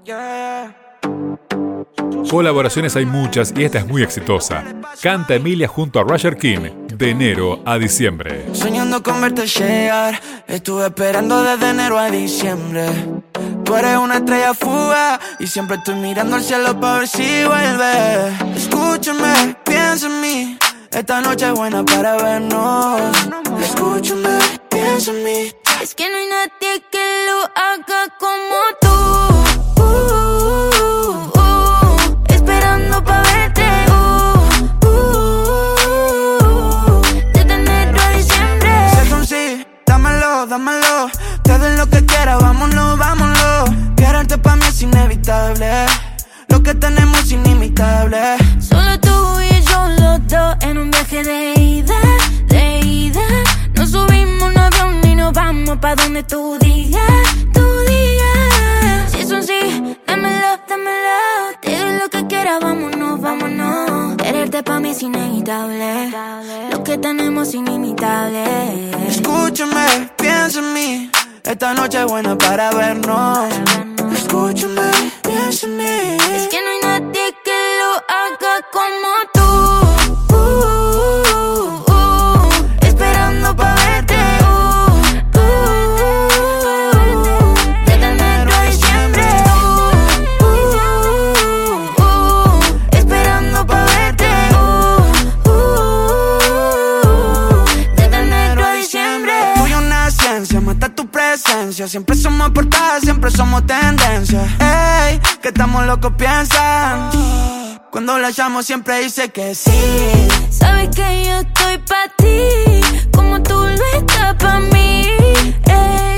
Yeah. Colaboraciones hay muchas y esta es muy exitosa. Canta Emilia junto a Roger King, de enero a diciembre. Soñando con verte llegar, estuve esperando desde enero a diciembre. Tú eres una estrella fugaz y siempre estoy mirando al cielo para ver si vuelve. Escúchame, piensa en mí, esta noche es buena para vernos. Escúchame, piensa en mí. Es que no hay nadie que lo haga como tú. Esperando pa' verte. Desde enero a diciembre. Si es un sí, dámelo, dámelo. Te doy lo que quieras, vámonos, vámonos. Quererte pa' mí es inevitable. Lo que tenemos es inimitable. Solo tú y yo los dos en un viaje de ida, de ida. Nos subimos un avión y nos vamos pa' donde tú digas, tú digas. Si es un sí, dámelo, dámelo. Te doy lo que quieras, vámonos, vámonos. Quererte pa' mí es inevitable. Lo que tenemos es inimitable. Escúchame, piensa en mí, esta noche es buena para vernos. Escúchame, piensa en mí. Es que no hay nadie que lo haga como tú. Esperando pa' verte. Desde enero a diciembre. Esperando pa' verte. Desde enero a diciembre. Tuyo una ciencia, mata tu presencia. Siempre somos portada, siempre somos tendencia. Ey, que estamos locos piensan. Cuando la llamo siempre dice que sí. Sabes que yo estoy pa' ti, como tú lo estás pa' mí.